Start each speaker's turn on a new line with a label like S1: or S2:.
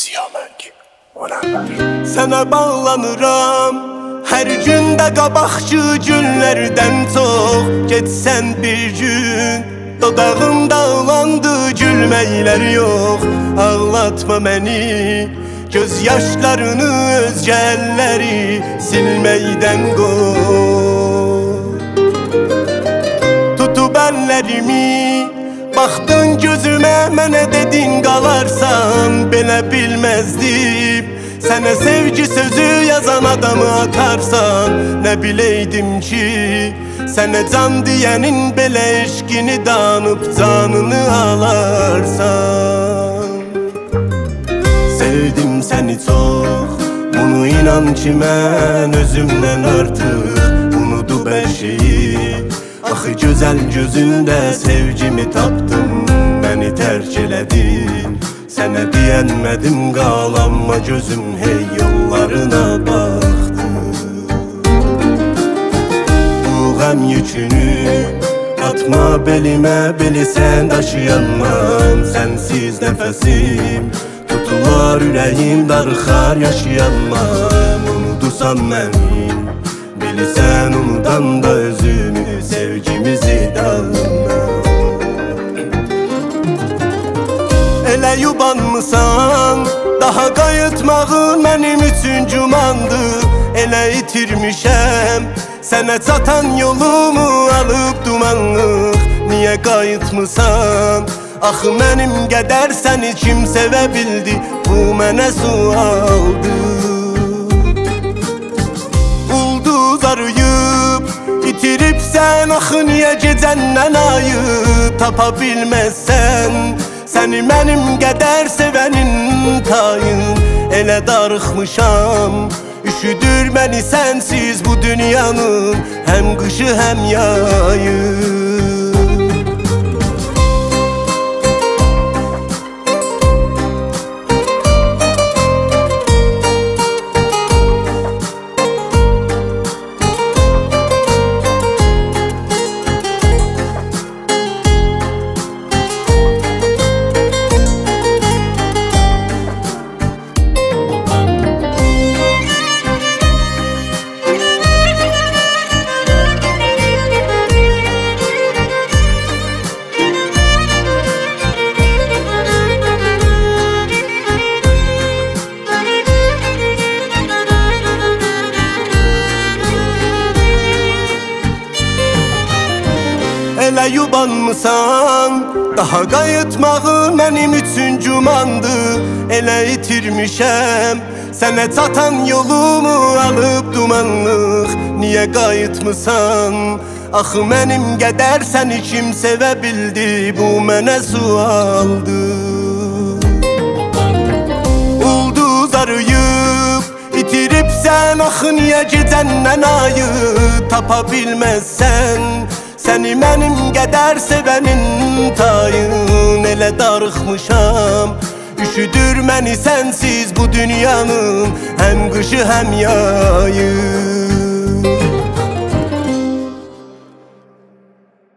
S1: Siyamək olanlar.
S2: Sənə bağlanıram hər gündə qabaqçı günlərdən çox. Getsən bir gün dodağımda olandı gülməklər yox. Ağlatma məni, göz yaşlarını özgə əlləri silməkdən qoy. Tutub əllərimi, baxdın gözümə, mənə dedin qalarsan. Belə bilməzdim, sənə sevgi sözü yazan adamı atarsan. Nə biləydim ki, sənə can deyənin belə eşqini danıb canını alarsan. Sevdim səni çox, bunu inan ki mən özümdən artıq unudub hər şeyi. Axı gözəl gözündə sevgimi tapdım, məni tərk elədin. Sənə deyənmədim qalanma gözüm, hey yollarına baxdım. Bu qəm yükünü atma belimə, bilsən daşıyanmam sənsiz nəfəsim. Tutular ürəyim, darıxar yaşayanmam. Unudusan məni, bilsən unudan da özümü, sevgimizi dalına. Elə yubanmısan, daha qayıtmağın mənim üçün gümandır. Elə itirmişəm, sənə çatan yolumu alıb dumanlıq. Niyə qayıtmısan? Axı mənim qədər səni kim sevə bildi? Bu mənə sualdır. Ulduz arıyıb itiribsən, axı niyə gecəndən ayı tapa bilməzsən? Səni mənim qədər sevənin tayın. Elə darıxmışam, üşüdür məni sənsiz bu dünyanın həm qışı həm yayı. Elə yubanmısan, daha qayıtmağın mənim üçün gümandır. Elə itirmişəm, sənə çatan yolumu alıb dumanlıq. Niyə qayıtmısan? Axı mənim qədər səni kim sevə bildi? Bu mənə sualdır. Ulduz arıyıb itiribsən, axı niyə gecəndən ayı tapa bilməzsən? Səni mənim qədər sevənin tayın. Elə darıxmışam, üşüdür məni sənsiz bu dünyanın həm qışı həm yayı.